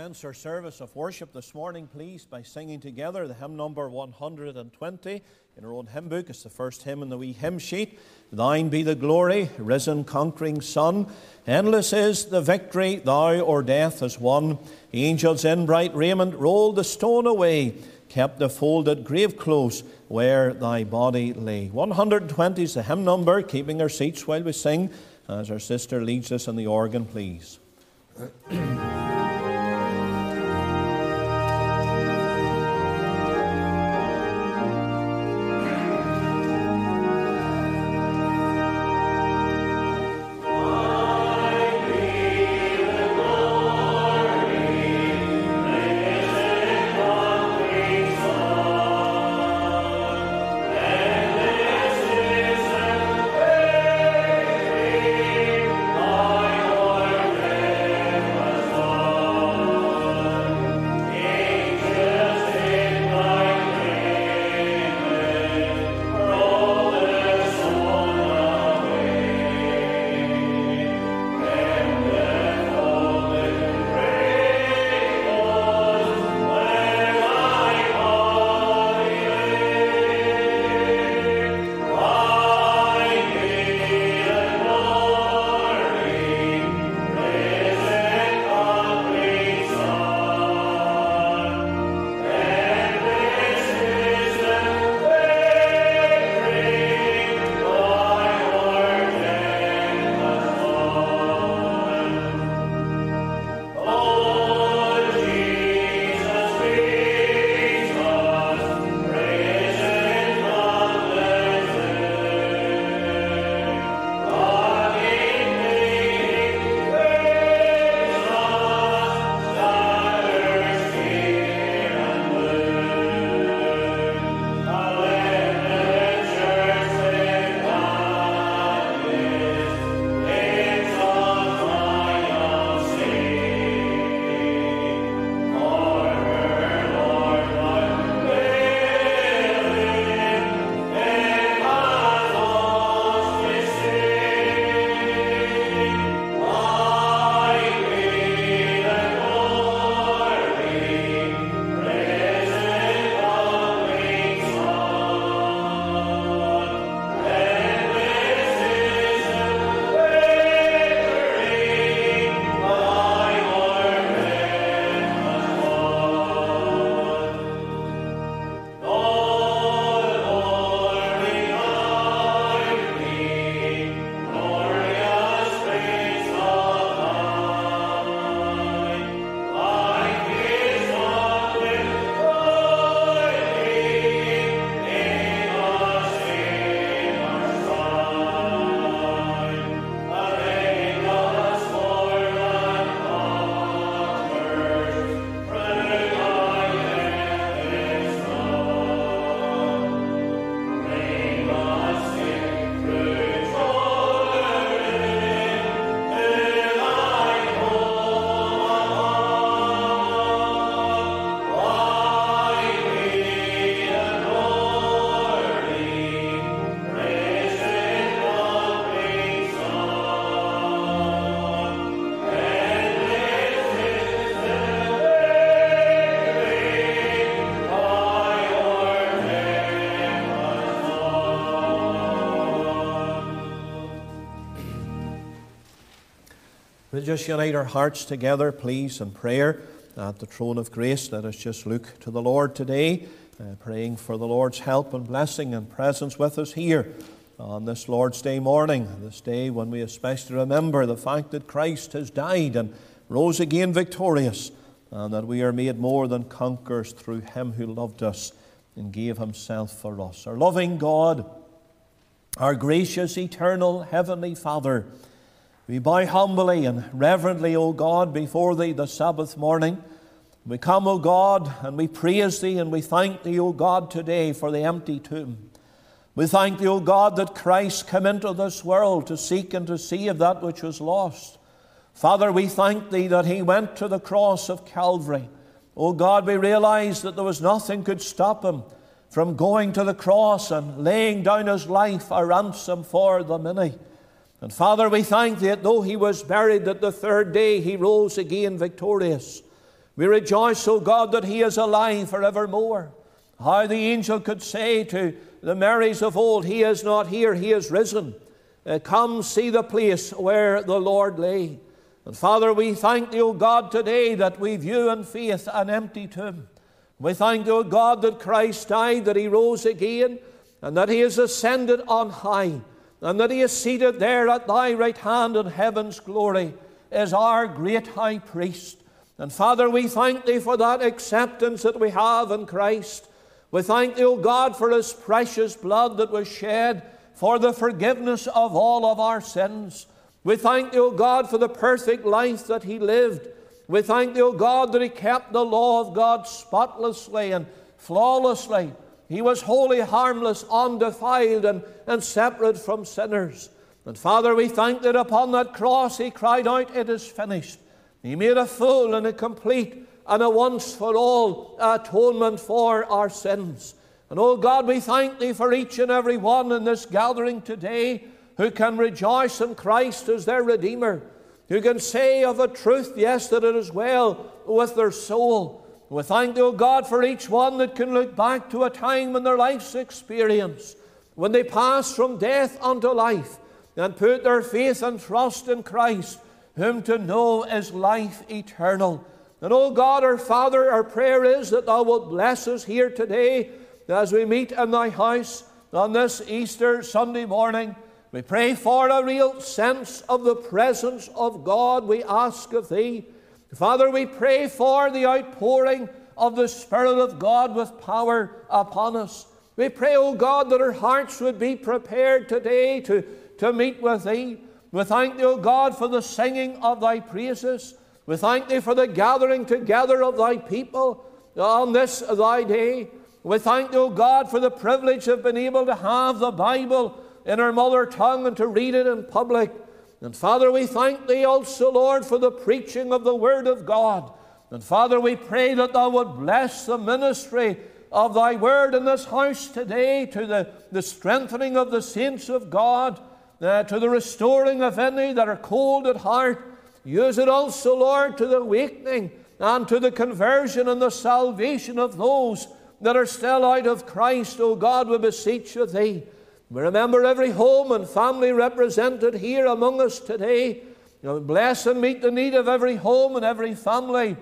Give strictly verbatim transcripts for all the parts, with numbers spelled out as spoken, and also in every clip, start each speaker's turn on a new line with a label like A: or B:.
A: commence our service of worship this morning, please, by singing together the hymn number one hundred twenty in our own hymn book. It's the first hymn in the wee hymn sheet. Thine be the glory, risen conquering Son. Endless is the victory thou o'er death hast won. Angels in bright raiment rolled the stone away, kept the folded grave close where thy body lay. one hundred twenty is the hymn number, keeping our seats while we sing, as our sister leads us on the organ, please. We'll just unite our hearts together, please, in prayer at the throne of grace. Let us just look to the Lord today, uh, praying for the Lord's help and blessing and presence with us here on this Lord's Day morning, this day when we especially remember the fact that Christ has died and rose again victorious, and that we are made more than conquerors through Him who loved us and gave Himself for us. Our loving God, our gracious, eternal, heavenly Father, we bow humbly and reverently, O God, before Thee this Sabbath morning. We come, O God, and we praise Thee and we thank Thee, O God, today for the empty tomb. We thank Thee, O God, that Christ came into this world to seek and to save that which was lost. Father, we thank Thee that He went to the cross of Calvary. O God, we realize that there was nothing could stop Him from going to the cross and laying down His life a ransom for the many. And Father, we thank Thee that though He was buried, that the third day He rose again victorious. We rejoice, O God, that he is alive forevermore. How the angel could say to the Marys of old, he is not here, he is risen. Uh, come see the place where the Lord lay. And Father, we thank Thee, O God, today that we view in faith an empty tomb. We thank Thee, O God, that Christ died, that He rose again, and that He is ascended on high, and that He is seated there at Thy right hand in heaven's glory as our great high priest. And Father, we thank Thee for that acceptance that we have in Christ. We thank Thee, O God, for His precious blood that was shed for the forgiveness of all of our sins. We thank Thee, O God, for the perfect life that He lived. We thank Thee, O God, that He kept the law of God spotlessly and flawlessly. He was wholly harmless, undefiled, and, and separate from sinners. And Father, we thank that upon that cross He cried out, it is finished. He made a full and a complete and a once-for-all atonement for our sins. And, O God, we thank Thee for each and every one in this gathering today who can rejoice in Christ as their Redeemer, who can say of a truth, yes, that it is well with their soul. We thank Thee, O God, for each one that can look back to a time in their life's experience when they passed from death unto life and put their faith and trust in Christ, whom to know is life eternal. And, O God, our Father, our prayer is that Thou wilt bless us here today as we meet in Thy house on this Easter Sunday morning. We pray for a real sense of the presence of God, we ask of Thee. Father, we pray for the outpouring of the Spirit of God with power upon us. We pray, O God, that our hearts would be prepared today to, to meet with Thee. We thank Thee, O God, for the singing of Thy praises. We thank Thee for the gathering together of Thy people on this Thy day. We thank Thee, O God, for the privilege of being able to have the Bible in our mother tongue and to read it in public. And Father, we thank Thee also, Lord, for the preaching of the Word of God. And Father, we pray that Thou would bless the ministry of Thy Word in this house today, to the, the strengthening of the saints of God, uh, to the restoring of any that are cold at heart. Use it also, Lord, to the awakening and to the conversion and the salvation of those that are still out of Christ. O God, we beseech of Thee. We remember every home and family represented here among us today. You bless and meet the need of every home and every family.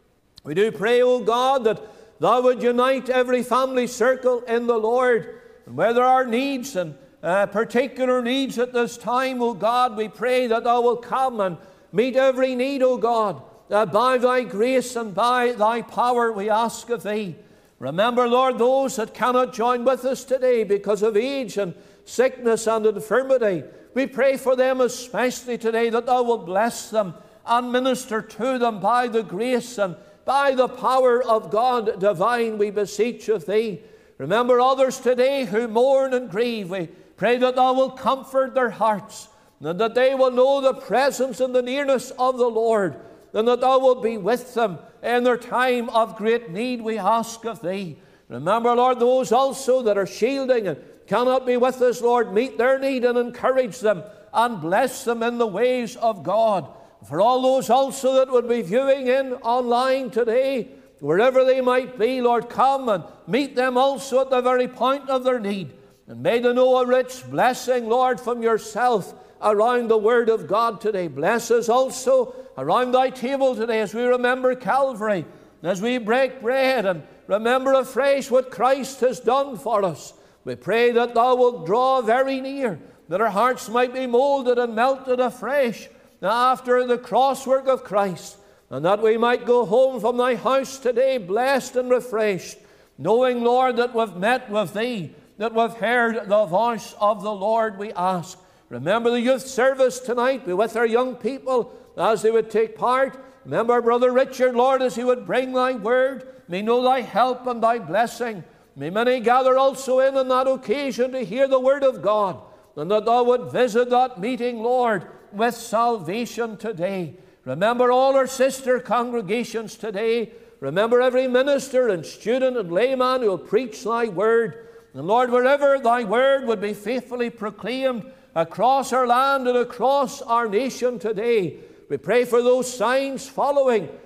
A: We do pray, O God, that Thou would unite every family circle in the Lord. And where there are needs and uh, particular needs at this time, O God, we pray that Thou will come and meet every need, O God. Uh, by Thy grace and by Thy power we ask of Thee. Remember, Lord, those that cannot join with us today because of age and sickness and infirmity. We pray for them especially today, that Thou wilt bless them and minister to them by the grace and by the power of God divine, we beseech of Thee. Remember others today who mourn and grieve. We pray that Thou wilt comfort their hearts, and that they will know the presence and the nearness of the Lord, and that Thou wilt be with them in their time of great need, we ask of Thee. Remember, Lord, those also that are shielding and cannot be with us, Lord, meet their need and encourage them and bless them in the ways of God. For all those also that would be viewing in online today, wherever they might be, Lord, come and meet them also at the very point of their need. And may they know a rich blessing, Lord, from Yourself around the Word of God today. Bless us also around Thy table today as we remember Calvary, as we break bread and remember afresh what Christ has done for us. We pray that Thou wilt draw very near, that our hearts might be molded and melted afresh after the crosswork of Christ, and that we might go home from Thy house today blessed and refreshed, knowing, Lord, that we've met with Thee, that we've heard the voice of the Lord, we ask. Remember the youth service tonight. Be with our young people as they would take part. Remember our brother Richard, Lord, as he would bring Thy word. May know Thy help and Thy blessing. May many gather also in on that occasion to hear the word of God, and that Thou would visit that meeting, Lord, with salvation today. Remember all our sister congregations today. Remember every minister and student and layman who will preach Thy word. And Lord, wherever Thy word would be faithfully proclaimed across our land and across our nation today, we pray for those signs following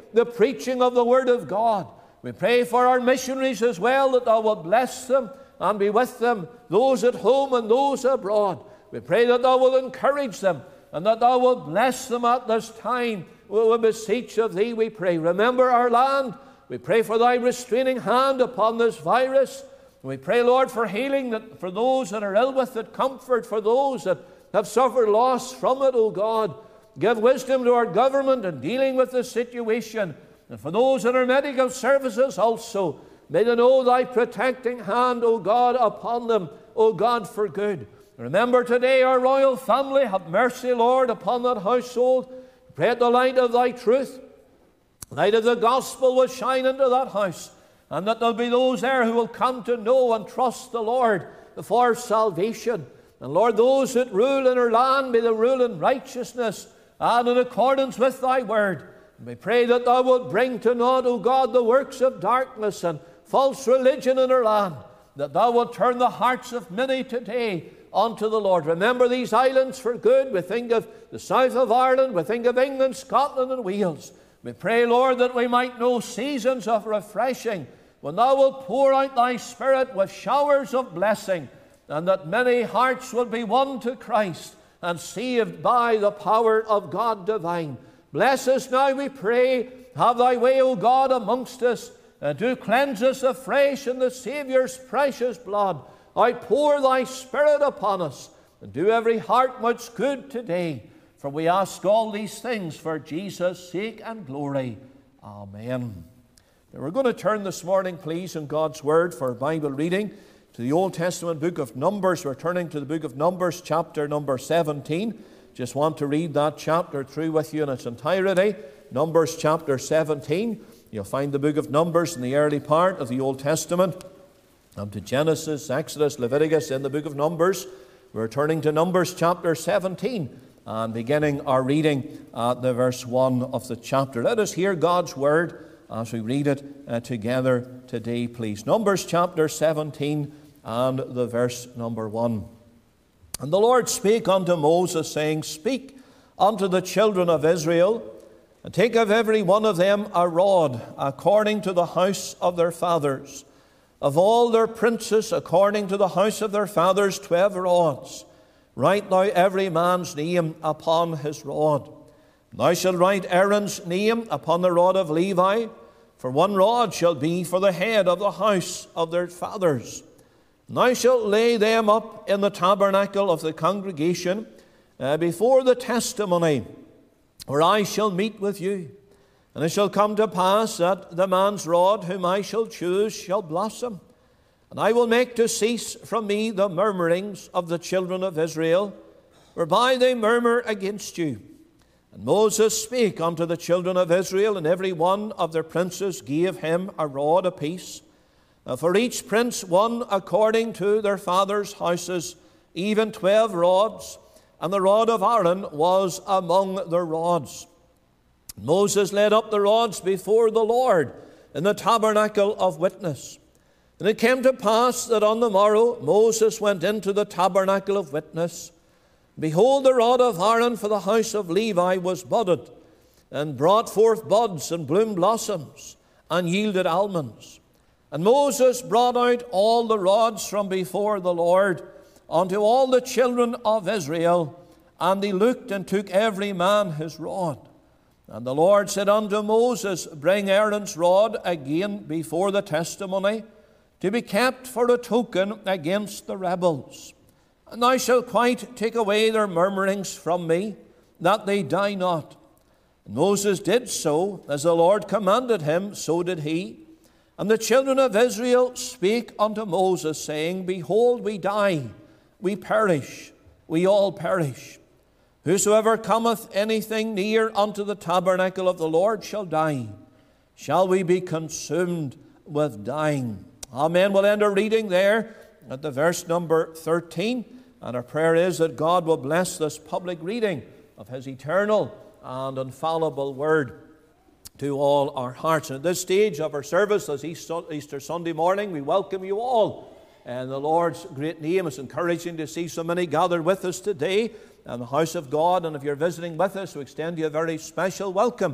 A: the preaching of the Word of God. We pray for our missionaries as well, that Thou wilt bless them and be with them, those at home and those abroad. We pray that Thou wilt encourage them and that Thou wilt bless them at this time. We beseech of Thee, we pray. Remember our land. We pray for Thy restraining hand upon this virus. We pray, Lord, for healing that for those that are ill with it, comfort for those that have suffered loss from it, O God. Give wisdom to our government in dealing with this situation. And for those that are medical services also, may they know Thy protecting hand, O God, upon them, O God, for good. Remember today our royal family. Have mercy, Lord, upon that household. Pray that the light of Thy truth, light of the gospel, will shine into that house, and that there will be those there who will come to know and trust the Lord for salvation. And Lord, those that rule in our land, may they rule in righteousness and in accordance with Thy word. And we pray that Thou wilt bring to naught, O God, the works of darkness and false religion in our land, that Thou wilt turn the hearts of many today unto the Lord. Remember these islands for good. We think of the south of Ireland, we think of England, Scotland and Wales. We pray, Lord, that we might know seasons of refreshing, when Thou wilt pour out Thy Spirit with showers of blessing, and that many hearts will be won to Christ and saved by the power of God divine. Bless us now, we pray. Have Thy way, O God, amongst us, and do cleanse us afresh in the Saviour's precious blood. Outpour Thy Spirit upon us, and do every heart much good today. For we ask all these things for Jesus' sake and glory. Amen. Now we're going to turn this morning, please, in God's Word for Bible reading to the Old Testament book of Numbers. We're turning to the book of Numbers, chapter number seventeen. Just want to read that chapter through with you in its entirety. Numbers chapter seventeen. You'll find the book of Numbers in the early part of the Old Testament, up to Genesis, Exodus, Leviticus in the book of Numbers. We're turning to Numbers chapter seventeen and beginning our reading at the verse one of the chapter. Let us hear God's word as we read it uh, together today, please. Numbers chapter seventeen and the verse number one. And the Lord spake unto Moses, saying, Speak unto the children of Israel, and take of every one of them a rod, according to the house of their fathers. Of all their princes, according to the house of their fathers, twelve rods. Write thou every man's name upon his rod. Thou shalt write Aaron's name upon the rod of Levi, for one rod shall be for the head of the house of their fathers. And thou shalt lay them up in the tabernacle of the congregation uh, before the testimony, where I shall meet with you. And it shall come to pass that the man's rod whom I shall choose shall blossom. And I will make to cease from me the murmurings of the children of Israel, whereby they murmur against you. And Moses spake unto the children of Israel, and every one of their princes gave him a rod apiece. And for each prince one according to their fathers' houses, even twelve rods. And the rod of Aaron was among their rods. Moses led up the rods before the Lord in the tabernacle of witness. And it came to pass that on the morrow Moses went into the tabernacle of witness. Behold, the rod of Aaron for the house of Levi was budded, and brought forth buds and bloom blossoms, and yielded almonds. And Moses brought out all the rods from before the Lord unto all the children of Israel, and they looked and took every man his rod. And the Lord said unto Moses, Bring Aaron's rod again before the testimony, to be kept for a token against the rebels. And thou shalt quite take away their murmurings from me, that they die not. And Moses did so, as the Lord commanded him, so did he. And the children of Israel spake unto Moses, saying, Behold, we die, we perish, we all perish. Whosoever cometh anything near unto the tabernacle of the Lord shall die. Shall we be consumed with dying? Amen. We'll end our reading there at the verse number thirteen. And our prayer is that God will bless this public reading of His eternal and infallible Word to all our hearts. And at this stage of our service, as Easter Sunday morning, we welcome you all in the Lord's great name. It's encouraging to see so many gathered with us today in the house of God. And if you're visiting with us, we extend you a very special welcome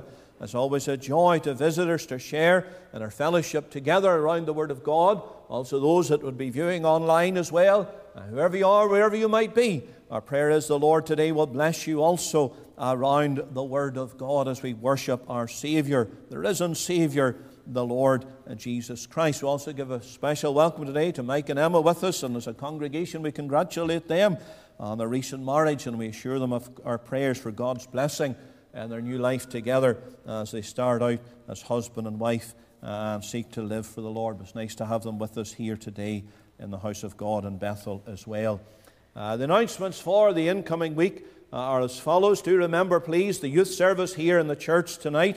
A: It's always a joy to visitors to share in our fellowship together around the Word of God. Also those that would be viewing online as well. Uh, whoever you are, wherever you might be, our prayer is the Lord today will bless you also around the Word of God as we worship our Savior, the risen Savior, the Lord Jesus Christ. We also give a special welcome today to Mike and Emma with us, and as a congregation we congratulate them on their recent marriage, and we assure them of our prayers for God's blessing and their new life together as they start out as husband and wife and seek to live for the Lord. It's nice to have them with us here today in the house of God in Bethel as well. Uh, the announcements for the incoming week uh, are as follows. Do remember, please, the youth service here in the church tonight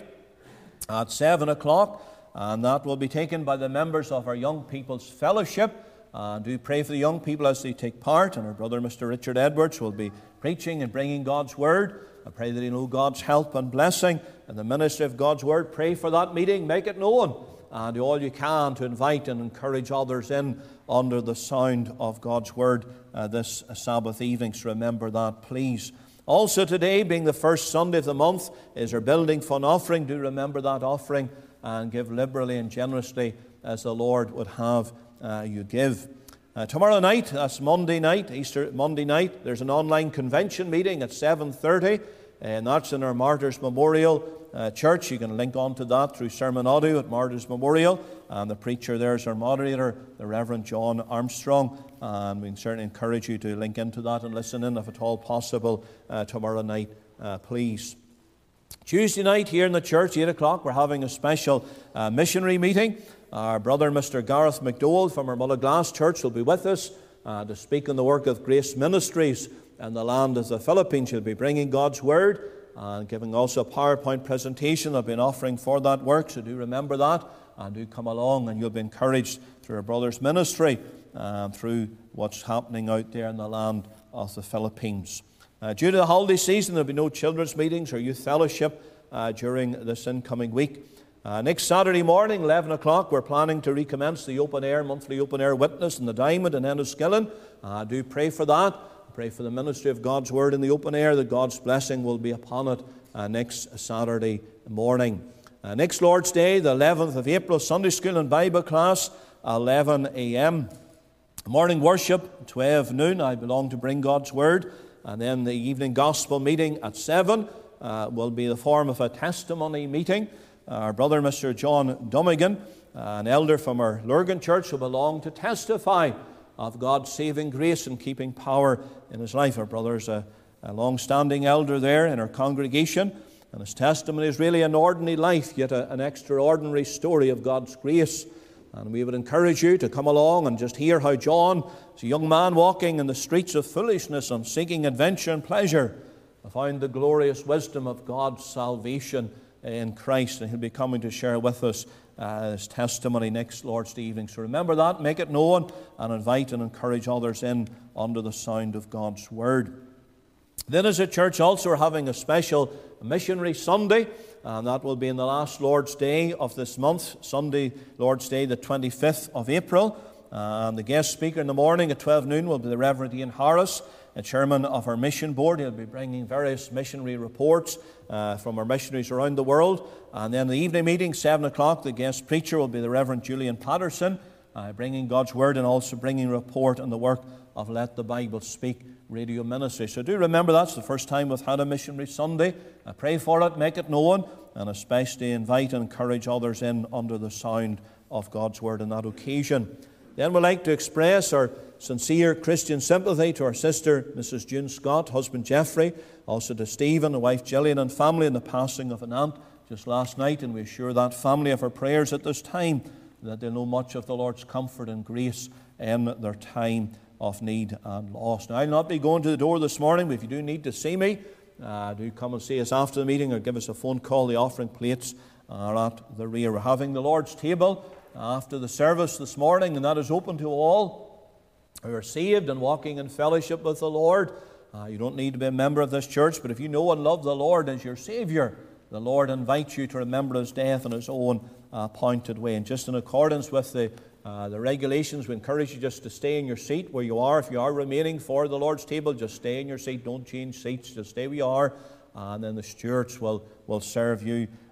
A: at seven o'clock, and that will be taken by the members of our Young People's Fellowship. Uh, do pray for the young people as they take part, and our brother Mister Richard Edwards will be preaching and bringing God's Word. I pray that he know God's help and blessing and the ministry of God's Word. Pray for that meeting, make it known, and do all you can to invite and encourage others in under the sound of God's Word uh, this Sabbath evening. So remember that, please. Also today, being the first Sunday of the month, is our building fund offering. Do remember that offering and give liberally and generously as the Lord would have uh, you give. Uh, tomorrow night, that's Monday night, Easter Monday night, there's an online convention meeting at seven thirty, and that's in our Martyrs Memorial uh, Church. You can link on to that through sermon audio at Martyrs Memorial, and the preacher there is our moderator, the Reverend John Armstrong, and we can certainly encourage you to link into that and listen in if at all possible uh, tomorrow night, uh, please. Tuesday night here in the church, eight o'clock, we're having a special uh, missionary meeting. Our brother Mister Gareth McDowell from our Mullaglass Church will be with us uh, to speak on the work of Grace Ministries in the land of the Philippines. He'll be bringing God's Word and giving also a PowerPoint presentation. There'll be an offering for that work, so do remember that and do come along, and you'll be encouraged through our brother's ministry uh, through what's happening out there in the land of the Philippines. Uh, due to the holiday season, there'll be no children's meetings or youth fellowship uh, during this incoming week. Uh, next Saturday morning, eleven o'clock, we're planning to recommence the open air, monthly open air witness in the Diamond in Enniskillen. Uh, do pray for that. Pray for the ministry of God's Word in the open air, that God's blessing will be upon it uh, next Saturday morning. Uh, next Lord's Day, the eleventh of April, Sunday school and Bible class, eleven a.m. Morning worship, twelve noon. I belong to Bring God's Word. And then the evening gospel meeting at seven uh, will be the form of a testimony meeting. Our brother, Mister John Dummigan, an elder from our Lurgan Church, will belong to testify of God's saving grace and keeping power in his life. Our brother is a, a long-standing elder there in our congregation, and his testimony is really an ordinary life, yet a, an extraordinary story of God's grace. And we would encourage you to come along and just hear how John, as a young man walking in the streets of foolishness and seeking adventure and pleasure, found the glorious wisdom of God's salvation in Christ, and he'll be coming to share with us uh, his testimony next Lord's Day evening. So remember that, make it known, and invite and encourage others in under the sound of God's Word. Then as a church also we're having a special missionary Sunday, and that will be in the last Lord's Day of this month, Sunday, Lord's Day, the twenty-fifth of April. Uh, and the guest speaker in the morning at twelve noon will be the Reverend Ian Harris, a chairman of our mission board. He'll be bringing various missionary reports uh, from our missionaries around the world. And then the evening meeting, seven o'clock, the guest preacher will be the Reverend Julian Patterson, uh, bringing God's Word and also bringing a report on the work of Let the Bible Speak radio ministry. So do remember that's the first time we've had a missionary Sunday. I pray for it, make it known, and especially invite and encourage others in under the sound of God's Word on that occasion. Then we'd like to express our sincere Christian sympathy to our sister, Missus June Scott, husband Jeffrey, also to Stephen, the wife Gillian, and family in the passing of an aunt just last night, and we assure that family of our prayers at this time, that they'll know much of the Lord's comfort and grace in their time of need and loss. Now, I'll not be going to the door this morning, but if you do need to see me, uh, do come and see us after the meeting or give us a phone call. The offering plates are at the rear. We're having the Lord's table after the service this morning, and that is open to all who are saved and walking in fellowship with the Lord. Uh, you don't need to be a member of this church, but if you know and love the Lord as your Savior, the Lord invites you to remember His death in His own uh, appointed way. And just in accordance with the Uh, the regulations, we encourage you just to stay in your seat where you are. If you are remaining for the Lord's table, just stay in your seat. Don't change seats. Just stay where you are. And then the stewards will, will serve you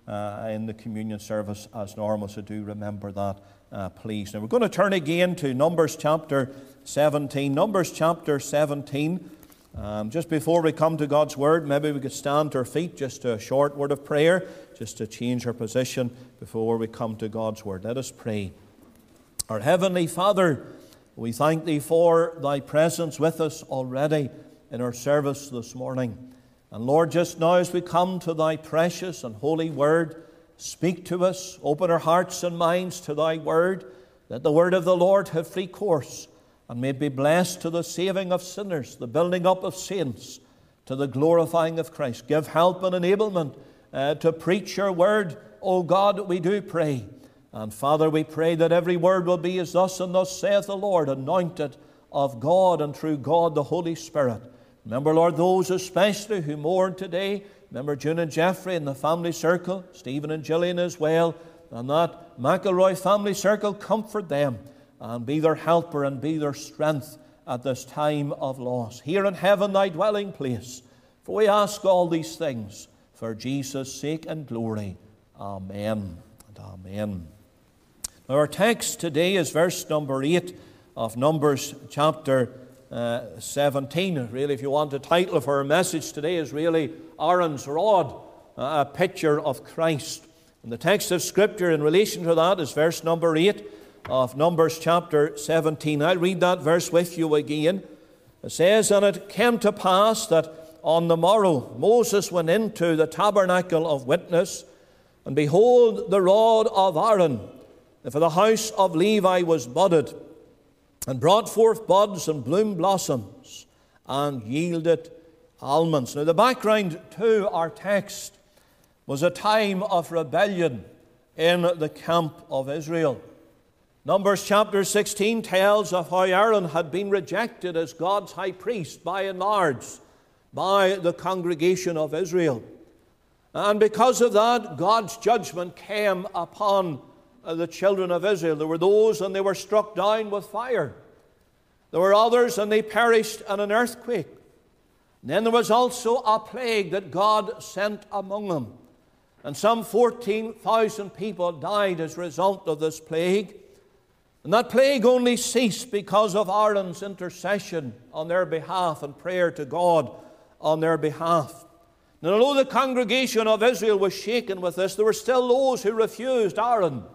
A: uh, in the communion service as normal. So do remember that, uh, please. Now we're going to turn again to Numbers chapter seventeen. Numbers chapter seventeen. Um, just before we come to God's Word, maybe we could stand to our feet, just a short word of prayer, just to change our position before we come to God's Word. Let us pray. Our Heavenly Father, we thank Thee for Thy presence with us already in our service this morning. And Lord, just now as we come to Thy precious and holy Word, speak to us, open our hearts and minds to Thy Word, that the Word of the Lord have free course, and may be blessed to the saving of sinners, the building up of saints, to the glorifying of Christ. Give help and enablement uh, to preach Your Word, O God, we do pray. And Father, we pray that every word will be as thus and thus saith the Lord, anointed of God and through God the Holy Spirit. Remember, Lord, those especially who mourn today. Remember June and Jeffrey in the family circle, Stephen and Gillian as well, and that McElroy family circle. Comfort them and be their helper and be their strength at this time of loss. Here in heaven, Thy dwelling place. For we ask all these things for Jesus' sake and glory. Amen and amen. Now our text today is verse number eight of Numbers chapter uh, seventeen. Really, if you want a title for our message today, is really Aaron's Rod, a picture of Christ. And the text of Scripture in relation to that is verse number eight of Numbers chapter seventeen. I'll read that verse with you again. It says, "And it came to pass that on the morrow Moses went into the tabernacle of witness, and behold, the rod of Aaron for the house of Levi was budded, and brought forth buds and bloom blossoms, and yielded almonds." Now the background to our text was a time of rebellion in the camp of Israel. Numbers chapter sixteen tells of how Aaron had been rejected as God's high priest by and large by the congregation of Israel. And because of that, God's judgment came upon the children of Israel. There were those, and they were struck down with fire. There were others, and they perished in an earthquake. And then there was also a plague that God sent among them. And some fourteen thousand people died as a result of this plague. And that plague only ceased because of Aaron's intercession on their behalf and prayer to God on their behalf. And although the congregation of Israel was shaken with this, there were still those who refused Aaron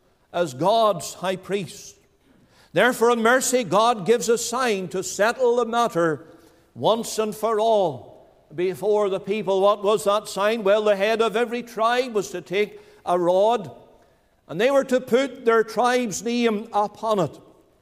A: as God's high priest. Therefore, in mercy, God gives a sign to settle the matter once and for all before the people. What was that sign? Well, the head of every tribe was to take a rod, and they were to put their tribe's name upon it.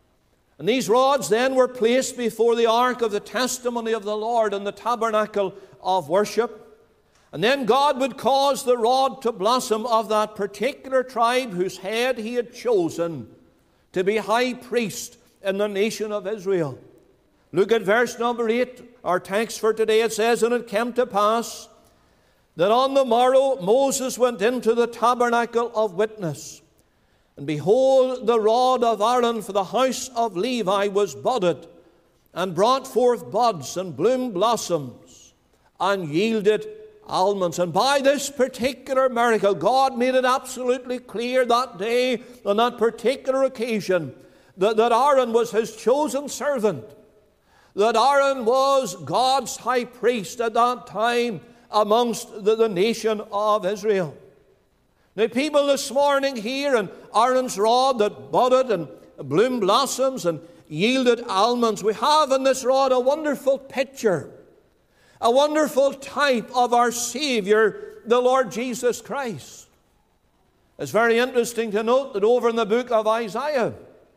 A: And these rods then were placed before the ark of the testimony of the Lord in the tabernacle of worship. And then God would cause the rod to blossom of that particular tribe whose head He had chosen to be high priest in the nation of Israel. Look at verse number eight, our text for today. It says, "And it came to pass that on the morrow Moses went into the tabernacle of witness, and behold, the rod of Aaron for the house of Levi was budded, and brought forth buds and bloom blossoms, and yielded almonds." And by this particular miracle, God made it absolutely clear that day, on that particular occasion, that, that Aaron was His chosen servant, that Aaron was God's high priest at that time amongst the, the nation of Israel. Now, people this morning here, and Aaron's rod that budded and bloom blossoms and yielded almonds, we have in this rod a wonderful picture, a wonderful type of our Savior, the Lord Jesus Christ. It's very interesting to note that over in the book of Isaiah,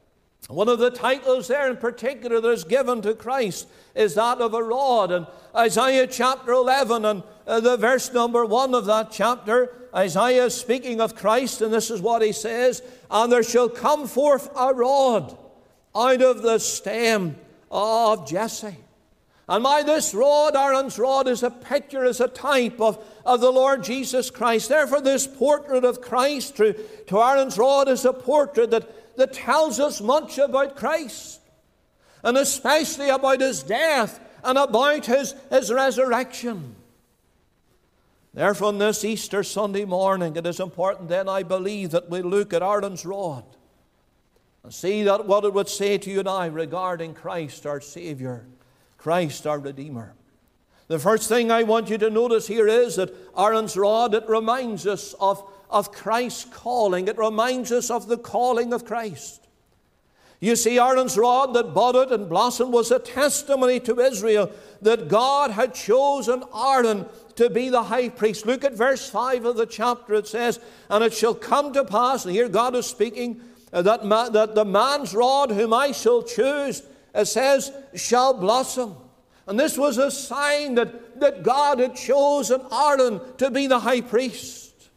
A: one of the titles there in particular that is given to Christ is that of a rod. And Isaiah chapter eleven and uh, the verse number one of that chapter, Isaiah is speaking of Christ, and this is what he says, "And there shall come forth a rod out of the stem of Jesse." And by this rod, Aaron's rod, is a picture, is a type of, of the Lord Jesus Christ. Therefore, this portrait of Christ to, to Aaron's rod is a portrait that, that tells us much about Christ, and especially about His death and about His, his resurrection. Therefore, on this Easter Sunday morning, it is important then, I believe, that we look at Aaron's rod and see that what it would say to you and I regarding Christ our Savior, Christ our Redeemer. The first thing I want you to notice here is that Aaron's rod, it reminds us of, of Christ's calling. It reminds us of the calling of Christ. You see, Aaron's rod that budded and blossomed was a testimony to Israel that God had chosen Aaron to be the high priest. Look at verse five of the chapter. It says, and it shall come to pass, and here God is speaking, uh, that, ma- that the man's rod whom I shall choose, it says, shall blossom. And this was a sign that, that God had chosen Aaron to be the high priest.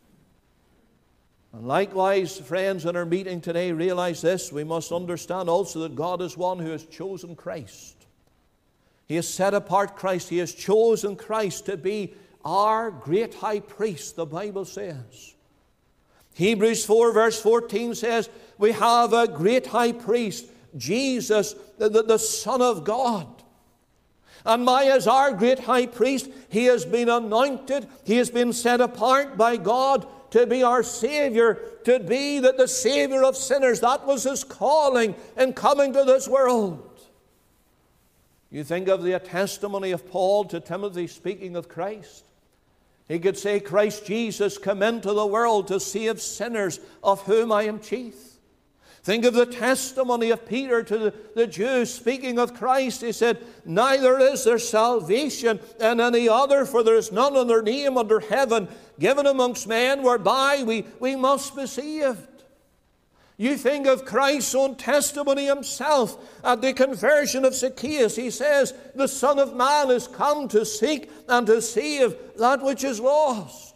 A: And likewise, friends, in our meeting today, realize this. We must understand also that God is one who has chosen Christ. He has set apart Christ. He has chosen Christ to be our great high priest, the Bible says. Hebrews four verse fourteen says, we have a great high priest, Jesus, the, the, the Son of God. And my, as our great high priest, He has been anointed, He has been set apart by God to be our Savior, to be the, the Savior of sinners. That was His calling in coming to this world. You think of the testimony of Paul to Timothy speaking of Christ. He could say, Christ Jesus come into the world to save sinners, of whom I am chief. Think of the testimony of Peter to the, the Jews speaking of Christ. He said, neither is there salvation in any other, for there is none other name under heaven given amongst men whereby we, we must be saved. You think of Christ's own testimony Himself at the conversion of Zacchaeus. He says, the Son of Man is come to seek and to save that which is lost.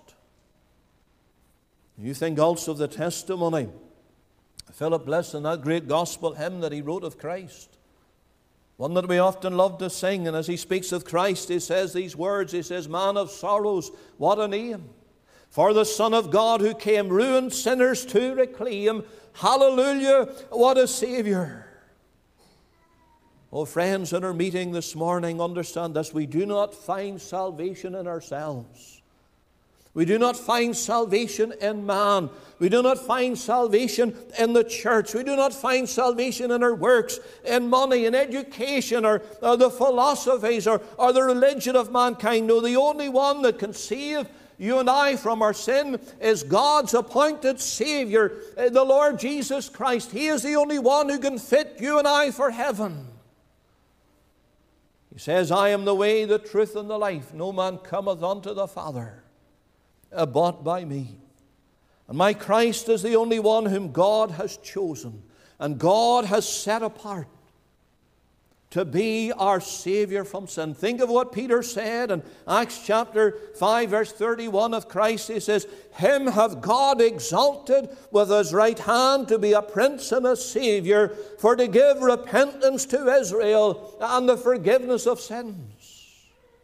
A: You think also of the testimony of Philip Bliss in that great gospel hymn that he wrote of Christ. One that we often love to sing. And as he speaks of Christ, he says these words. He says, man of sorrows, what a name. For the Son of God who came ruined sinners to reclaim. Hallelujah, what a Savior. Oh, friends, in our meeting this morning, understand this. We do not find salvation in ourselves. We do not find salvation in man. We do not find salvation in the church. We do not find salvation in our works, in money, in education, or, or the philosophies, or, or the religion of mankind. No, the only one that can save you and I from our sin is God's appointed Savior, the Lord Jesus Christ. He is the only one who can fit you and I for heaven. He says, I am the way, the truth, and the life. No man cometh unto the Father but by me. And my Christ is the only one whom God has chosen and God has set apart to be our Savior from sin. Think of what Peter said in Acts chapter five verse thirty-one of Christ. He says, him have God exalted with His right hand to be a Prince and a Savior, for to give repentance to Israel and the forgiveness of sins.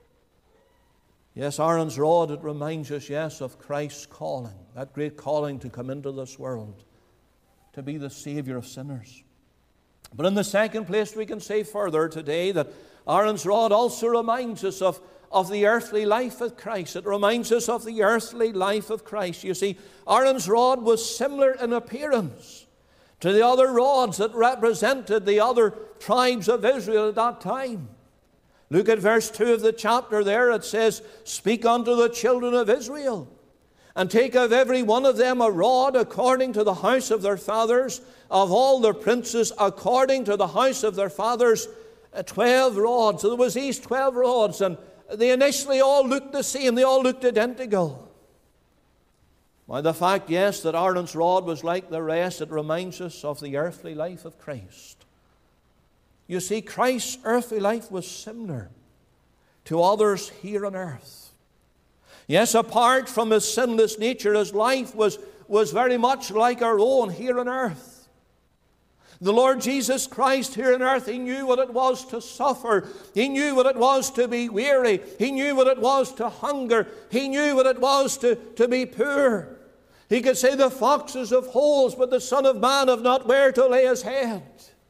A: Yes, Aaron's rod, it reminds us, yes, of Christ's calling, that great calling to come into this world, to be the Savior of sinners. But in the second place, we can say further today that Aaron's rod also reminds us of, of the earthly life of Christ. It reminds us of the earthly life of Christ. You see, Aaron's rod was similar in appearance to the other rods that represented the other tribes of Israel at that time. Look at verse two of the chapter there. It says, speak unto the children of Israel, and take of every one of them a rod according to the house of their fathers, of all their princes according to the house of their fathers, twelve rods. So there was these twelve rods, and they initially all looked the same. They all looked identical. Why, the fact, yes, that Aaron's rod was like the rest, it reminds us of the earthly life of Christ. You see, Christ's earthly life was similar to others here on earth. Yes, apart from His sinless nature, His life was, was very much like our own here on earth. The Lord Jesus Christ here on earth, He knew what it was to suffer. He knew what it was to be weary. He knew what it was to hunger. He knew what it was to, to be poor. He could say, the foxes have holes, but the Son of Man have not where to lay His head.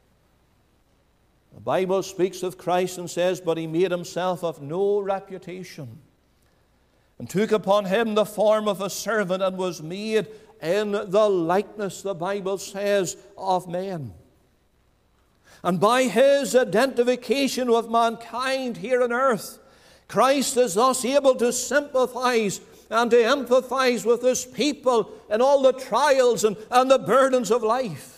A: The Bible speaks of Christ and says, but He made Himself of no reputation, and took upon him the form of a servant, and was made in the likeness, the Bible says, of men. And by his identification with mankind here on earth, Christ is thus able to sympathize and to empathize with his people in all the trials and, and the burdens of life.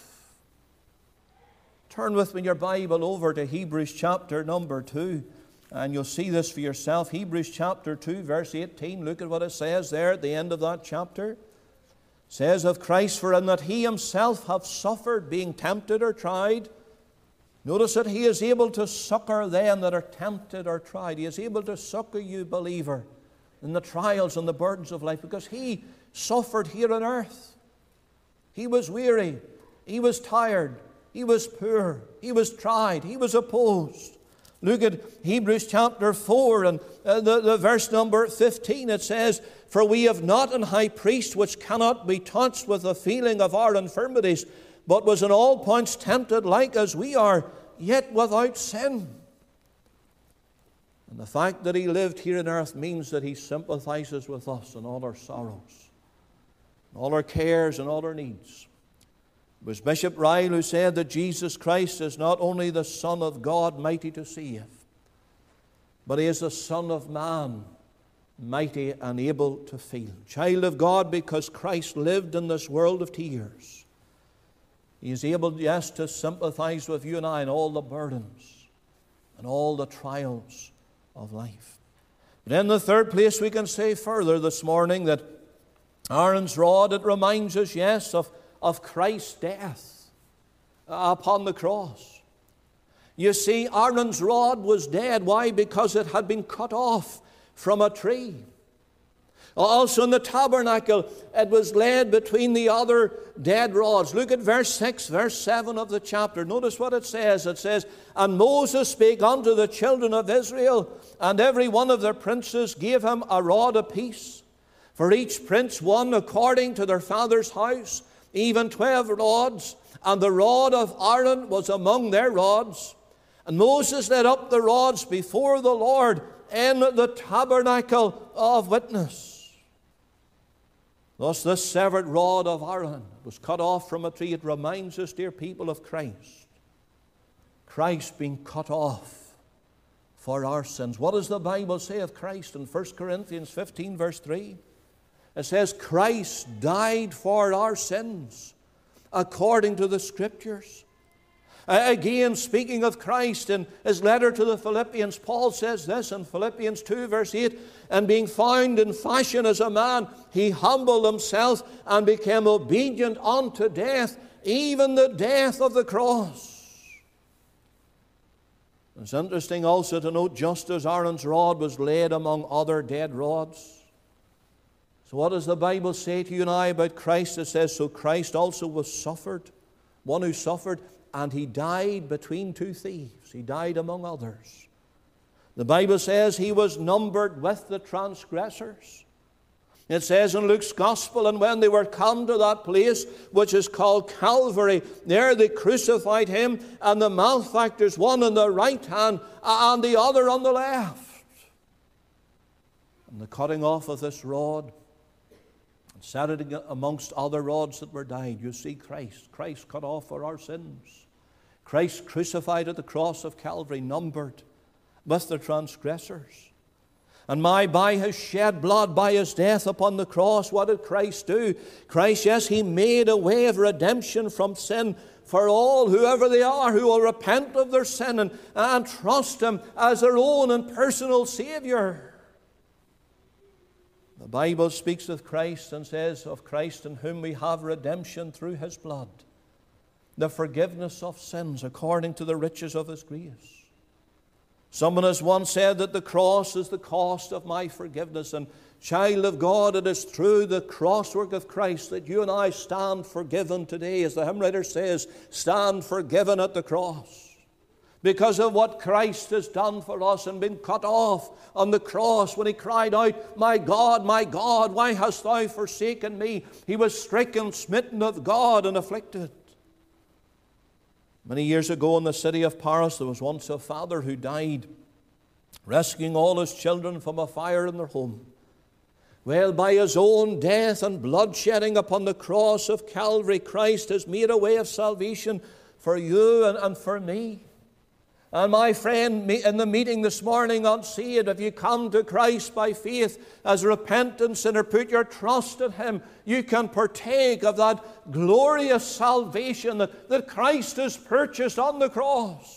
A: Turn with me in your Bible over to Hebrews chapter number two, and you'll see this for yourself. Hebrews chapter two, verse eighteen. Look at what it says there at the end of that chapter. It says of Christ, for in that he himself hath suffered, being tempted or tried. Notice that he is able to succor them that are tempted or tried. He is able to succor you, believer, in the trials and the burdens of life, because he suffered here on earth. He was weary. He was tired. He was poor. He was tried. He was opposed. Look at Hebrews chapter four and uh, the, the verse number fifteen. It says, for we have not an high priest which cannot be touched with the feeling of our infirmities, but was in all points tempted like as we are, yet without sin. And the fact that he lived here on earth means that he sympathizes with us in all our sorrows, all our cares and all our needs. It was Bishop Ryle who said that Jesus Christ is not only the Son of God, mighty to save, but he is the Son of man, mighty and able to feel. Child of God, because Christ lived in this world of tears, he is able, yes, to sympathize with you and I in all the burdens and all the trials of life. But in the third place, we can say further this morning that Aaron's rod, it reminds us, yes, of of Christ's death upon the cross. You see, Aaron's rod was dead. Why? Because it had been cut off from a tree. Also in the tabernacle, it was laid between the other dead rods. Look at verse six, verse seven of the chapter. Notice what it says. It says, and Moses spake unto the children of Israel, and every one of their princes gave him a rod apiece, for each prince one according to their father's house, even twelve rods, and the rod of Aaron was among their rods. And Moses led up the rods before the Lord in the tabernacle of witness. Thus this severed rod of Aaron was cut off from a tree. It reminds us, dear people, of Christ. Christ being cut off for our sins. What does the Bible say of Christ in First Corinthians fifteen, verse three? It says, Christ died for our sins according to the Scriptures. Again, speaking of Christ in his letter to the Philippians, Paul says this in Philippians two, verse eight, and being found in fashion as a man, he humbled himself and became obedient unto death, even the death of the cross. It's interesting also to note, just as Aaron's rod was laid among other dead rods, so what does the Bible say to you and I about Christ? It says, so Christ also was suffered, one who suffered, and he died between two thieves. He died among others. The Bible says he was numbered with the transgressors. It says in Luke's Gospel, and when they were come to that place which is called Calvary, there they crucified him, and the malefactors, one on the right hand and the other on the left. And the cutting off of this rod, set it amongst other rods that were died. You see Christ. Christ cut off for our sins. Christ crucified at the cross of Calvary, numbered with the transgressors. And my, by his shed blood, by his death upon the cross, what did Christ do? Christ, yes, he made a way of redemption from sin for all, whoever they are, who will repent of their sin and, and trust him as their own and personal Savior. The Bible speaks of Christ and says of Christ in whom we have redemption through his blood, the forgiveness of sins according to the riches of his grace. Someone has once said that the cross is the cost of my forgiveness. And child of God, it is through the cross work of Christ that you and I stand forgiven today. As the hymn writer says, stand forgiven at the cross. Because of what Christ has done for us and been cut off on the cross when he cried out, my God, my God, why hast thou forsaken me? He was stricken, smitten of God, and afflicted. Many years ago in the city of Paris, there was once a father who died, rescuing all his children from a fire in their home. Well, by his own death and bloodshedding upon the cross of Calvary, Christ has made a way of salvation for you and, and for me. And my friend, in the meeting this morning on See It, if you come to Christ by faith as a repentant sinner, put your trust in Him, you can partake of that glorious salvation that, that Christ has purchased on the cross.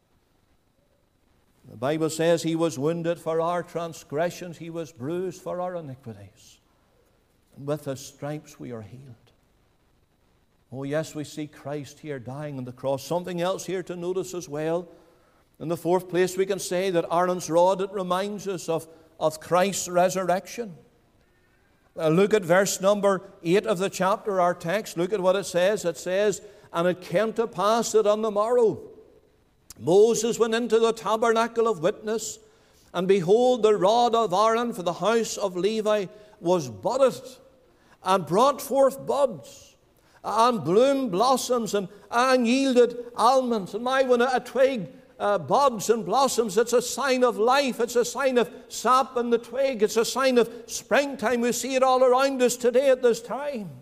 A: The Bible says He was wounded for our transgressions, He was bruised for our iniquities, and with His stripes we are healed. Oh yes, we see Christ here dying on the cross. Something else here to notice as well. In the fourth place, we can say that Aaron's rod, it reminds us of, of Christ's resurrection. Uh, look at verse number eight of the chapter, our text. Look at what it says. It says, "And it came to pass that on the morrow Moses went into the tabernacle of witness, and behold, the rod of Aaron for the house of Levi was budded, and brought forth buds, and bloomed blossoms, and, and yielded almonds." And my, when a, a twig uh, buds and blossoms, it's a sign of life. It's a sign of sap in the twig. It's a sign of springtime. We see it all around us today at this time.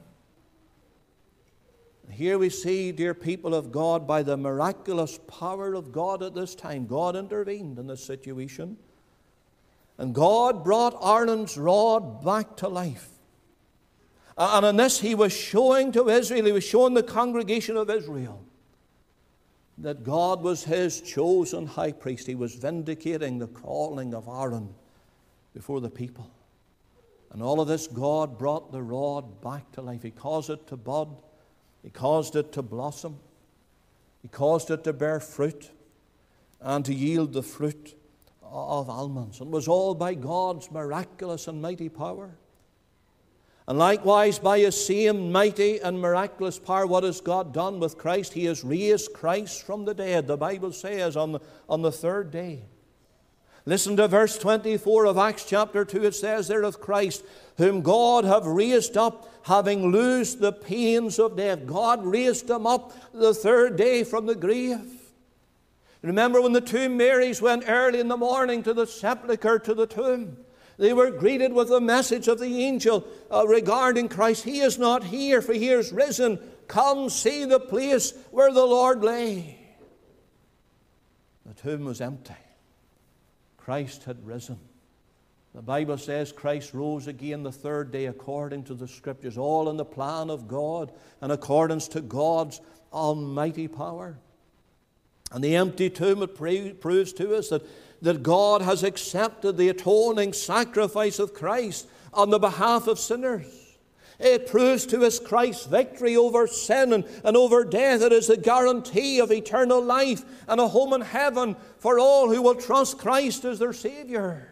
A: Here we see, dear people of God, by the miraculous power of God at this time, God intervened in this situation. And God brought Aaron's rod back to life. And in this He was showing to Israel, He was showing the congregation of Israel, that God was His chosen high priest. He was vindicating the calling of Aaron before the people. And all of this, God brought the rod back to life. He caused it to bud. He caused it to blossom. He caused it to bear fruit and to yield the fruit of almonds. And it was all by God's miraculous and mighty power. And likewise, by His same mighty and miraculous power, what has God done with Christ? He has raised Christ from the dead. The Bible says on the, on the third day. Listen to verse twenty-four of Acts chapter two. It says there of Christ, "Whom God have raised up, having loosed the pains of death." God raised Him up the third day from the grave. Remember when the two Marys went early in the morning to the sepulchre, to the tomb. They were greeted with the message of the angel uh, regarding Christ. "He is not here, for He is risen. Come, see the place where the Lord lay." The tomb was empty. Christ had risen. The Bible says Christ rose again the third day according to the Scriptures, all in the plan of God and accordance to God's almighty power. And the empty tomb, it proves to us that, that God has accepted the atoning sacrifice of Christ on the behalf of sinners. It proves to us Christ's victory over sin and, and over death. It is a guarantee of eternal life and a home in heaven for all who will trust Christ as their Savior.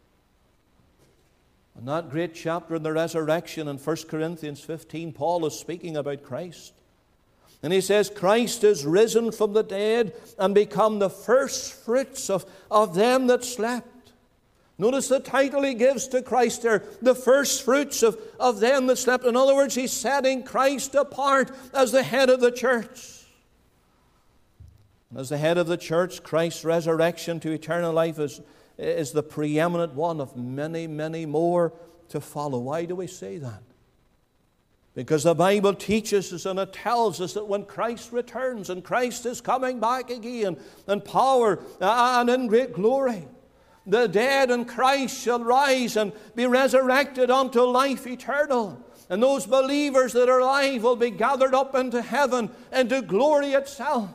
A: In that great chapter in the resurrection in First Corinthians fifteen, Paul is speaking about Christ. And he says, "Christ is risen from the dead and become the first fruits of, of them that slept." Notice the title he gives to Christ there, the first fruits of, of them that slept. In other words, he's setting Christ apart as the head of the church. And as the head of the church, Christ's resurrection to eternal life is, is the preeminent one of many, many more to follow. Why do we say that? Because the Bible teaches us and it tells us that when Christ returns, and Christ is coming back again in power and in great glory, the dead in Christ shall rise and be resurrected unto life eternal. And those believers that are alive will be gathered up into heaven, into glory itself,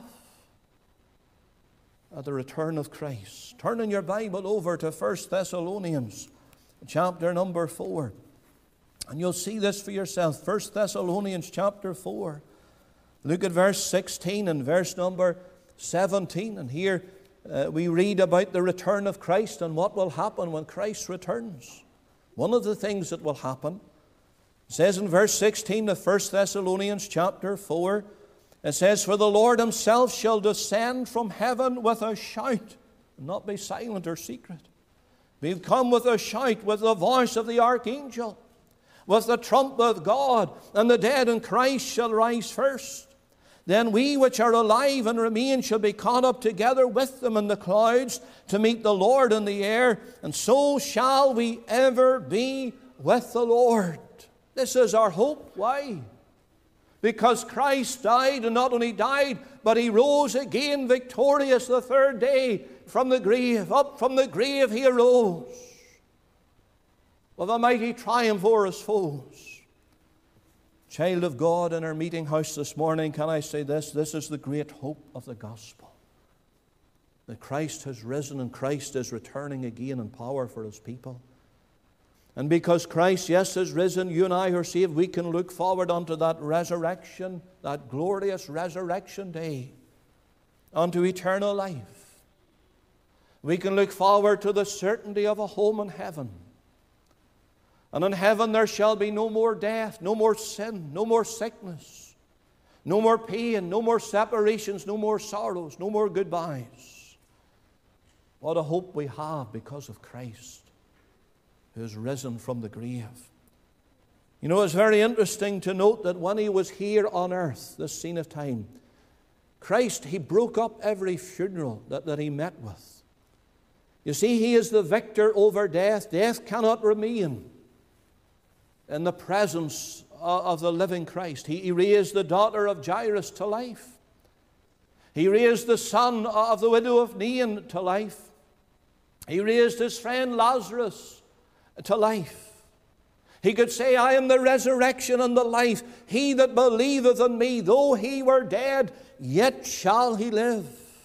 A: at the return of Christ. Turn in your Bible over to First Thessalonians, chapter number four. And you'll see this for yourself. First Thessalonians chapter four. Look at verse sixteen and verse number seventeen. And here uh, we read about the return of Christ and what will happen when Christ returns. One of the things that will happen, it says in verse sixteen of First Thessalonians chapter four, it says, "For the Lord Himself shall descend from heaven with a shout," and not be silent or secret. "He'll come with a shout, with the voice of the archangel, with the trump of God, and the dead in Christ shall rise first. Then we which are alive and remain shall be caught up together with them in the clouds to meet the Lord in the air, and so shall we ever be with the Lord. This is our hope. Why? Because Christ died, and not only died, but He rose again victorious the third day from the grave. Up from the grave He arose with a mighty triumph over His foes. Child of God, in our meeting house this morning, can I say this? This is the great hope of the gospel. That Christ has risen and Christ is returning again in power for His people. And because Christ, yes, has risen, you and I are saved, we can look forward unto that resurrection, that glorious resurrection day, unto eternal life. We can look forward to the certainty of a home in heaven. And in heaven there shall be no more death, no more sin, no more sickness, no more pain, no more separations, no more sorrows, no more goodbyes. What a hope we have because of Christ, who has risen from the grave. You know, it's very interesting to note that when He was here on earth, this scene of time, Christ, He broke up every funeral that, that He met with. You see, He is the victor over death. Death cannot remain in the presence of the living Christ. He, he raised the daughter of Jairus to life. He raised the son of the widow of Nain to life. He raised his friend Lazarus to life. He could say, I am the resurrection and the life. He that believeth in me, though he were dead, yet shall he live.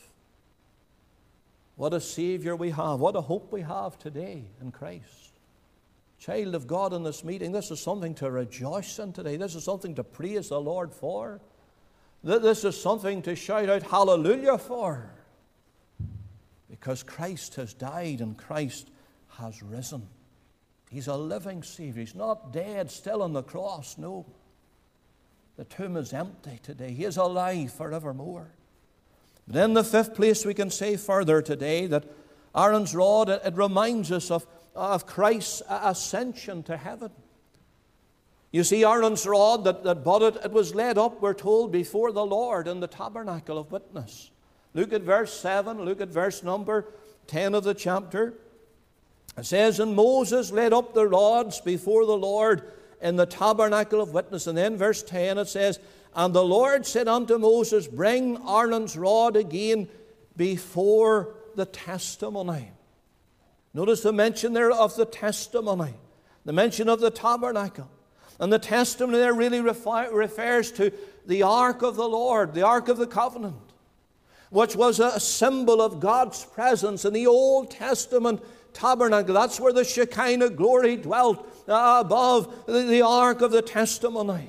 A: What a Savior we have. What a hope we have today in Christ. Child of God, in this meeting, this is something to rejoice in today. This is something to praise the Lord for. This is something to shout out hallelujah for. Because Christ has died and Christ has risen. He's a living Savior. He's not dead, still on the cross. No. The tomb is empty today. He is alive forevermore. But in the fifth place, we can say further today that Aaron's rod, it, it reminds us of, of Christ's ascension to heaven. You see, Aaron's rod that, that budded, it was led up, we're told, before the Lord in the tabernacle of witness. Look at verse seven, look at verse number ten of the chapter. It says, and Moses led up the rods before the Lord in the tabernacle of witness. And then verse ten it says, and the Lord said unto Moses, bring Aaron's rod again before the testimony. Notice the mention there of the testimony, the mention of the tabernacle. And the testimony there really refi- refers to the ark of the Lord, the ark of the covenant, which was a symbol of God's presence in the Old Testament tabernacle. That's where the Shekinah glory dwelt, uh, above the, the ark of the testimony.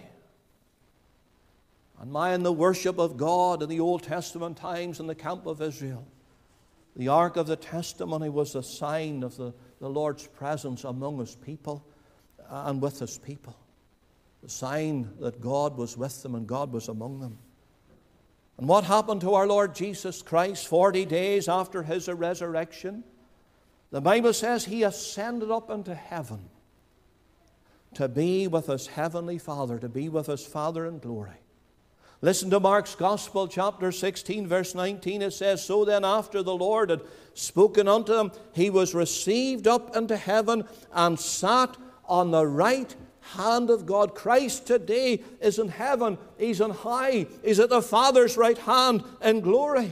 A: And my, in the worship of God in the Old Testament times in the camp of Israel, the ark of the testimony was a sign of the, the Lord's presence among His people and with His people. The sign that God was with them and God was among them. And what happened to our Lord Jesus Christ forty days after His resurrection? The Bible says He ascended up into heaven to be with His heavenly Father, to be with His Father in glory. Listen to Mark's Gospel, chapter sixteen, verse nineteen. It says, so then after the Lord had spoken unto them, He was received up into heaven and sat on the right hand of God. Christ today is in heaven. He's on high. He's at the Father's right hand in glory.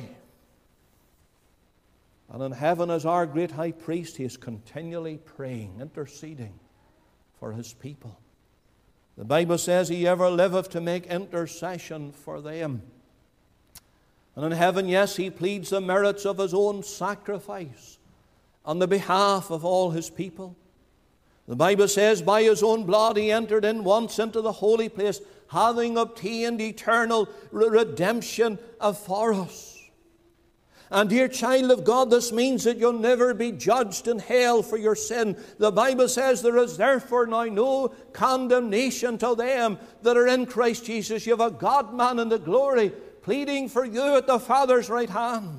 A: And in heaven, as our great high priest, He is continually praying, interceding for His people. The Bible says He ever liveth to make intercession for them. And in heaven, yes, He pleads the merits of His own sacrifice on the behalf of all His people. The Bible says, by His own blood He entered in once into the holy place, having obtained eternal redemption for us. And dear child of God, this means that you'll never be judged in hell for your sin. The Bible says there is therefore now no condemnation to them that are in Christ Jesus. You have a God-man in the glory pleading for you at the Father's right hand.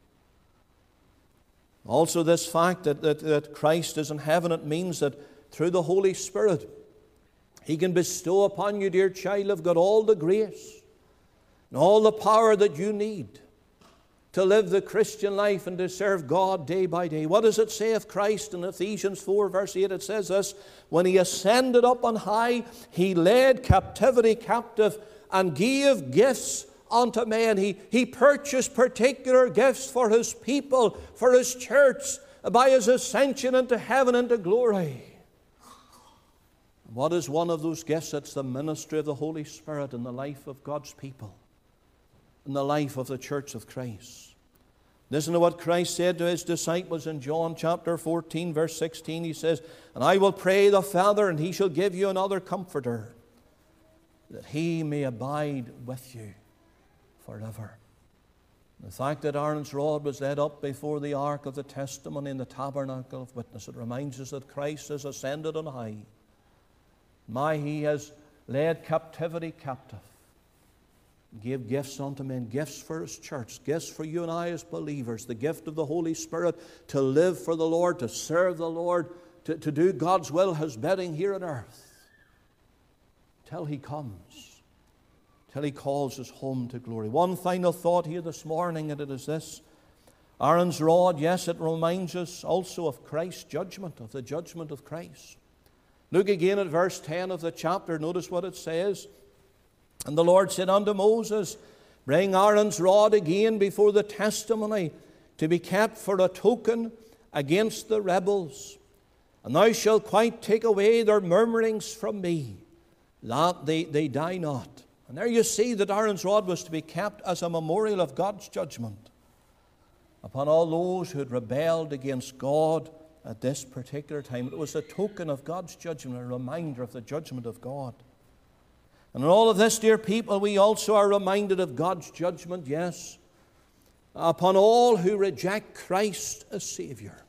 A: Also, this fact that, that, that Christ is in heaven, it means that through the Holy Spirit, He can bestow upon you, dear child of God, all the grace and all the power that you need to live the Christian life and to serve God day by day. What does it say of Christ in Ephesians four verse eight? It says this, when He ascended up on high, He led captivity captive and gave gifts unto men. He, he purchased particular gifts for His people, for His church, by His ascension into heaven, into glory. What is one of those gifts? It's the ministry of the Holy Spirit in the life of God's people, in the life of the church of Christ. Listen to what Christ said to His disciples in John chapter fourteen, verse sixteen. He says, and I will pray the Father, and He shall give you another Comforter, that He may abide with you forever. The fact that Aaron's rod was led up before the ark of the testimony in the tabernacle of witness, it reminds us that Christ has ascended on high. My, He has led captivity captive, gave gifts unto men, gifts for His church, gifts for you and I as believers, the gift of the Holy Spirit to live for the Lord, to serve the Lord, to, to do God's will, His bidding here on earth, till He comes, till He calls us home to glory. One final thought here this morning, and it is this. Aaron's rod, yes, it reminds us also of Christ's judgment, of the judgment of Christ. Look again at verse ten of the chapter. Notice what it says. And the Lord said unto Moses, bring Aaron's rod again before the testimony, to be kept for a token against the rebels. And thou shalt quite take away their murmurings from me, that they, they die not. And there you see that Aaron's rod was to be kept as a memorial of God's judgment upon all those who had rebelled against God at this particular time. It was a token of God's judgment, a reminder of the judgment of God. And in all of this, dear people, we also are reminded of God's judgment, yes, upon all who reject Christ as Savior.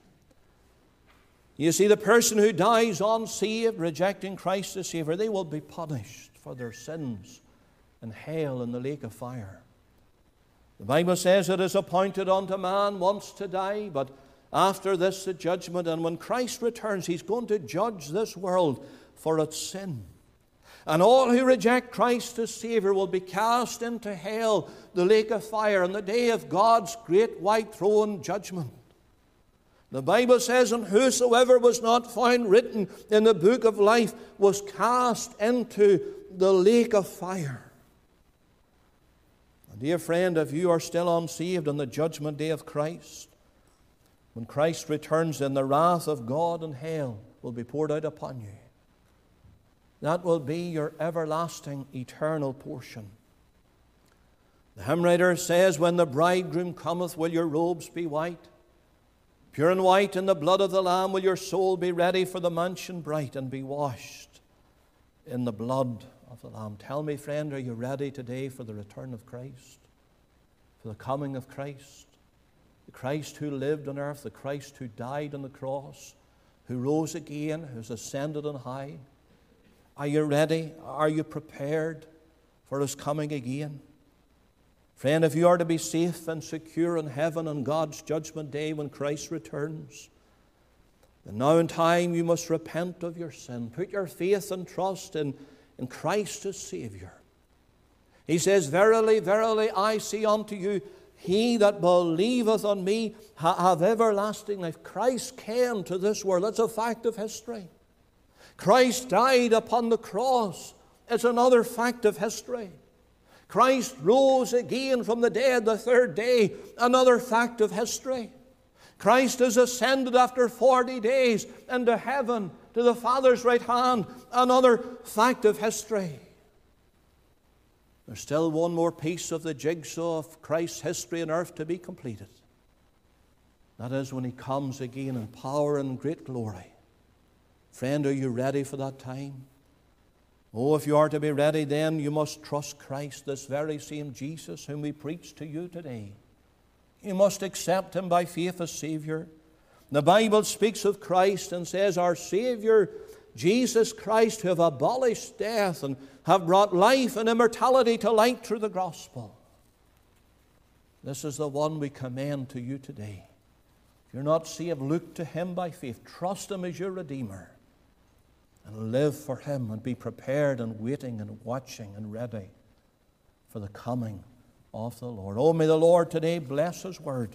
A: You see, the person who dies unsaved, rejecting Christ as Savior, they will be punished for their sins in hell, in the lake of fire. The Bible says it is appointed unto man once to die, but after this the judgment. And when Christ returns, He's going to judge this world for its sin. And all who reject Christ as Savior will be cast into hell, the lake of fire, on the day of God's great white throne judgment. The Bible says, and whosoever was not found written in the book of life was cast into the lake of fire. And dear friend, if you are still unsaved on the judgment day of Christ, when Christ returns, then the wrath of God and hell will be poured out upon you. That will be your everlasting, eternal portion. The hymn writer says, when the bridegroom cometh, will your robes be white? Pure and white in the blood of the Lamb, will your soul be ready for the mansion bright, and be washed in the blood of the Lamb. Tell me, friend, are you ready today for the return of Christ? For the coming of Christ? The Christ who lived on earth, the Christ who died on the cross, who rose again, who's ascended on high. Are you ready? Are you prepared for His coming again? Friend, if you are to be safe and secure in heaven on God's judgment day when Christ returns, then now in time you must repent of your sin. Put your faith and trust in, in Christ as Savior. He says, verily, verily, I say unto you, he that believeth on me ha- have everlasting life. Christ came to this world. That's a fact of history. Christ died upon the cross. It's another fact of history. Christ rose again from the dead the third day. Another fact of history. Christ has ascended after forty days into heaven to the Father's right hand. Another fact of history. There's still one more piece of the jigsaw of Christ's history on earth to be completed. That is when He comes again in power and great glory. Friend, are you ready for that time? Oh, if you are to be ready, then you must trust Christ, this very same Jesus whom we preach to you today. You must accept Him by faith as Savior. The Bible speaks of Christ and says, our Savior, Jesus Christ, who have abolished death and have brought life and immortality to light through the gospel. This is the one we commend to you today. If you're not saved, look to Him by faith. Trust Him as your Redeemer. And live for Him and be prepared and waiting and watching and ready for the coming of the Lord. Oh, may the Lord today bless His word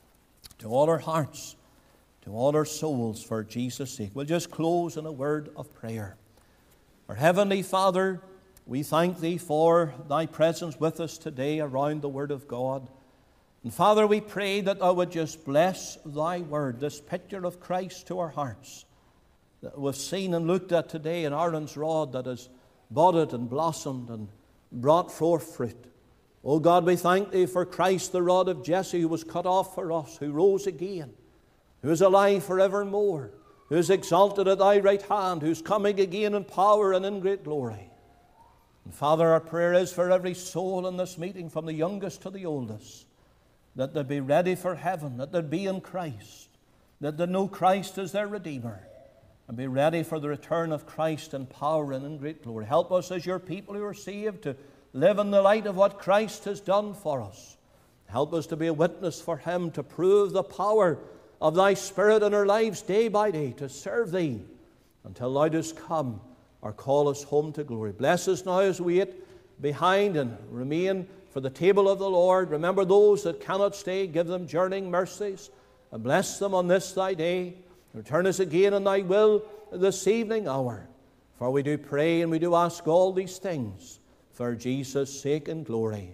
A: to all our hearts, to all our souls, for Jesus' sake. We'll just close in a word of prayer. Our Heavenly Father, we thank Thee for Thy presence with us today around the Word of God. And Father, we pray that Thou would just bless Thy word, this picture of Christ to our hearts, that we've seen and looked at today in Aaron's rod that has budded and blossomed and brought forth fruit. Oh God, we thank Thee for Christ, the rod of Jesse, who was cut off for us, who rose again, who is alive forevermore, who is exalted at Thy right hand, who is coming again in power and in great glory. And Father, our prayer is for every soul in this meeting, from the youngest to the oldest, that they be ready for heaven, that they be in Christ, that they know Christ as their Redeemer, and be ready for the return of Christ in power and in great glory. Help us as Your people who are saved to live in the light of what Christ has done for us. Help us to be a witness for Him, to prove the power of Thy Spirit in our lives day by day, to serve Thee until Thou dost come or call us home to glory. Bless us now as we wait behind and remain for the table of the Lord. Remember those that cannot stay, give them journeying mercies, and bless them on this Thy day. Return us again in Thy will this evening hour. For we do pray and we do ask all these things for Jesus' sake and glory.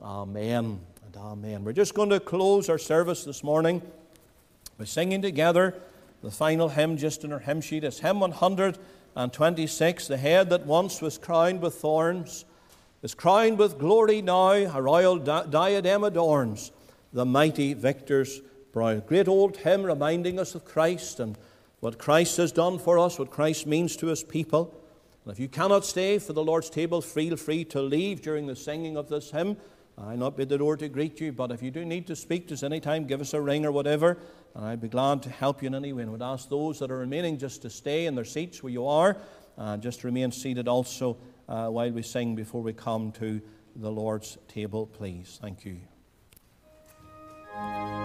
A: Amen and amen. We're just going to close our service this morning by singing together the final hymn just in our hymn sheet. It's hymn one hundred twenty-six. The head that once was crowned with thorns is crowned with glory now. A royal di- diadem adorns the mighty victor's brow. Great old hymn reminding us of Christ and what Christ has done for us, what Christ means to His people. And if you cannot stay for the Lord's table, feel free to leave during the singing of this hymn. I'll not be at the door to greet you, but if you do need to speak to us any time, give us a ring or whatever, and I'd be glad to help you in any way. And I would ask those that are remaining just to stay in their seats where you are, and just remain seated also uh, while we sing before we come to the Lord's table, please. Thank you.